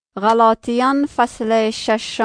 غلاطیان فصل 6.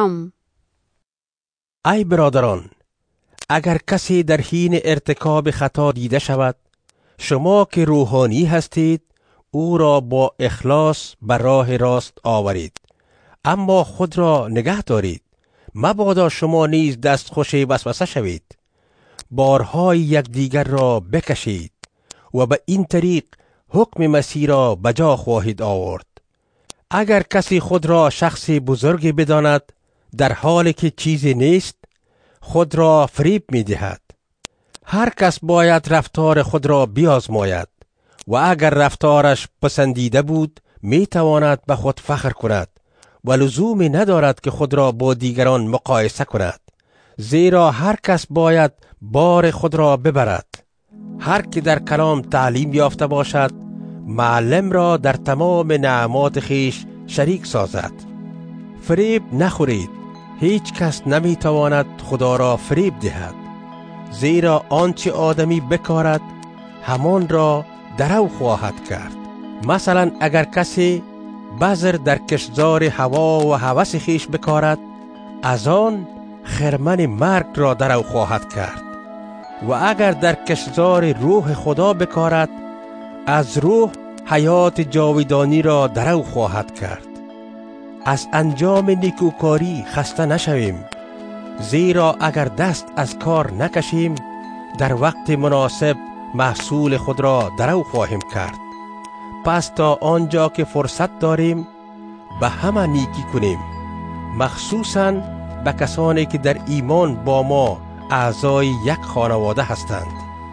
ای برادران، اگر کسی در حین ارتکاب خطا دیده شود، شما که روحانی هستید او را با اخلاص بر راه راست آورید، اما خود را نگه دارید، مبادا شما نیز دستخوش وسوسه شوید. بارهای یکدیگر را بکشید و به این طریق حکم مسیح را بجا خواهید آورد. اگر کسی خود را شخص بزرگی بداند در حالی که چیزی نیست، خود را فریب می دهد. هر کس باید رفتار خود را بیازماید و اگر رفتارش پسندیده بود می تواند به خود فخر کند و لزومی ندارد که خود را با دیگران مقایسه کند، زیرا هر کس باید بار خود را ببرد. هر که در کلام تعلیم یافته باشد معلم را در تمام نعمات خیش شریک سازد. فریب نخورید، هیچ کس نمی تواند خدا را فریب دهد، زیرا آنچه آدمی بکارد همان را درو خواهد کرد. مثلا اگر کسی بذر در کشتزار هوا و هوس خیش بکارد، از آن خرمن مرگ را درو خواهد کرد. و اگر در کشتزار روح خدا بکارد، از روح حیات جاودانی را درو خواهد کرد. از انجام نیکوکاری خسته نشویم، زیرا اگر دست از کار نکشیم در وقت مناسب محصول خود را درو خواهیم کرد. پس تا آنجا که فرصت داریم به همه نیکی کنیم، مخصوصاً به کسانی که در ایمان با ما اعضای یک خانواده هستند.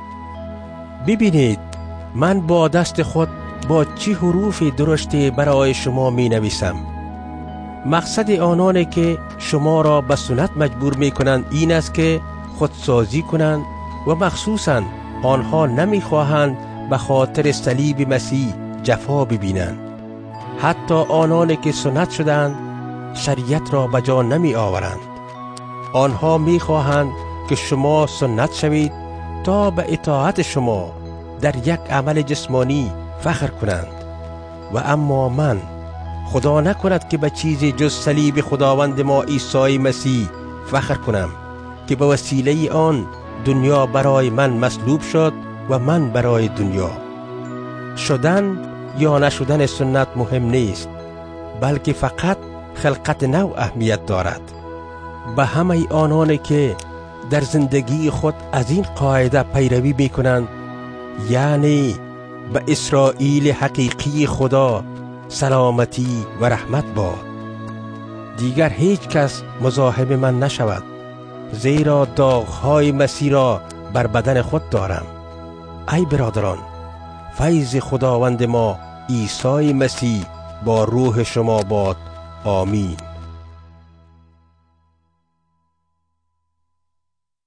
ببینید من با دست خود با چه حروف درشتی برای شما می نویسم. مقصد آنانی که شما را به سنت مجبور می کنند این است که خودسازی کنند و مخصوصاً آنها نمی خواهند به خاطر صلیب مسیح جفا ببینند. حتی آنانی که سنت شدند شریعت را به جا نمی آورند. آنها می خواهند که شما سنت شوید تا به اطاعت شما در یک عمل جسمانی فخر کنند. و اما من، خدا نکند که به چیزی جز صلیب خداوند ما عیسی مسیح فخر کنم که به وسیله آن دنیا برای من مصلوب شد و من برای دنیا. شدن یا نشدن سنت مهم نیست، بلکه فقط خلقت نو اهمیت دارد. به همه آنانی که در زندگی خود از این قاعده پیروی می کنند، یعنی به اسرائیل حقیقی خدا سلامتی و رحمت باد. دیگر هیچ کس مزاحم من نشود، زیرا داغ‌های مسیح را بر بدن خود دارم. ای برادران، فیض خداوند ما عیسی مسیح با روح شما باد. آمین.